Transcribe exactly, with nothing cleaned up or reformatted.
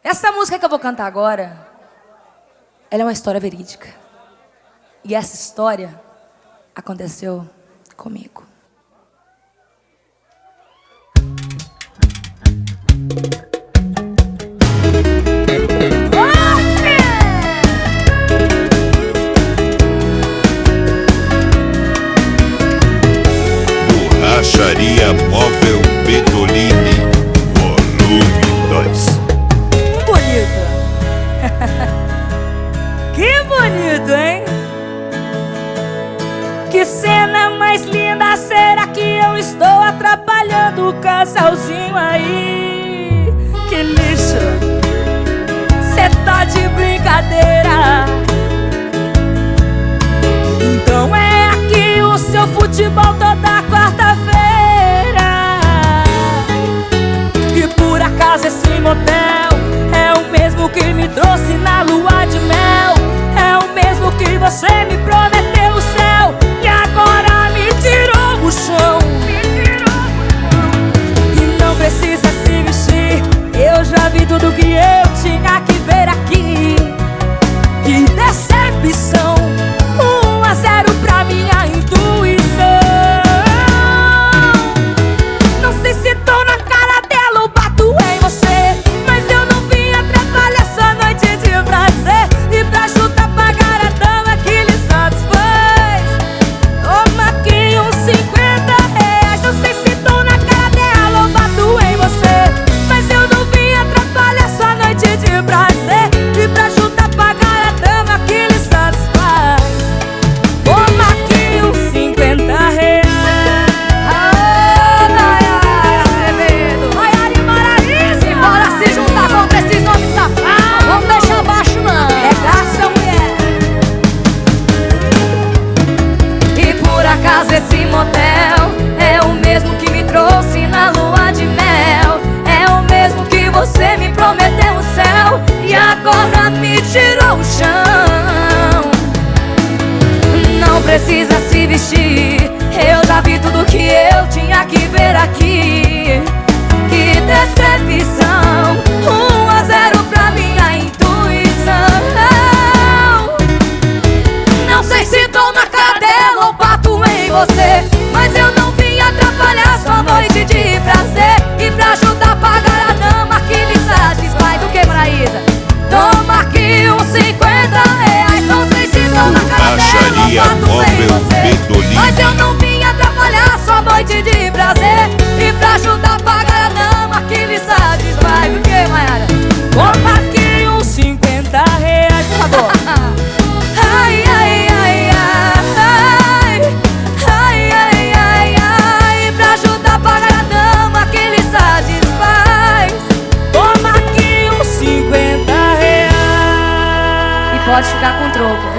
Essa música que eu vou cantar agora, ela é uma história verídica. E essa história aconteceu comigo. Borracharia Móvel Bedolini, volume dois. Bonito. Que bonito, hein? Que cena mais linda. Será que eu estou atrapalhando o casalzinho aí? Que lixo. Cê tá de brincadeira. Então é aqui o seu futebol toda quarta-feira. E por acaso esse motel é o mesmo que me trouxe na lua de mel. É o mesmo que você me prometeu o céu e agora me tirou o chão. E não precisa se vestir, eu já vi tudo que eu tinha que ver aqui. Que decepção, um a zero pra minha intuição. Não sei se tô na cara dela ou bato em você, mas eu não vim atrapalhar essa noite de prazer. E pra ajudar a pagar a dama que lhe satisfaz, toma aqui uns cinquenta reais. Não sei se tô na cara dela ou bato em você, mas eu não vim atrapalhar essa noite de prazer. E pra ajudar a pagar a dama que lhe satisfaz, toma aqui uns cinquenta reais. Esse motel é o mesmo que me trouxe na lua de mel. É o mesmo que você me prometeu o céu e agora me tirou o chão. Não precisa se vestir, eu já vi tudo que eu tinha que ver aqui. Que decepção, um a zero pra minha intuição. Não sei se tô na cara dela ou bato em você, mas eu não vim atrapalhar sua noite de prazer. E pra ajudar a pagar a dama que lhe satisfaz, o que, Maraísa? Toma aqui uns cinquenta reais. Não sei se tô na cara dela ou bato em você, mas eu não vim atrapalhar sua noite de prazer. E pra ajudar a pagar a dama que lhe satisfaz, o que, Maiara? Toma aqui uns cinquenta reais, por favor. Ai, ai, ai, ai, ai, ai, ai, ai. Pra ajudar a pagar a dama que lhe satisfaz, toma aqui uns cinquenta reais. E pode ficar com troco.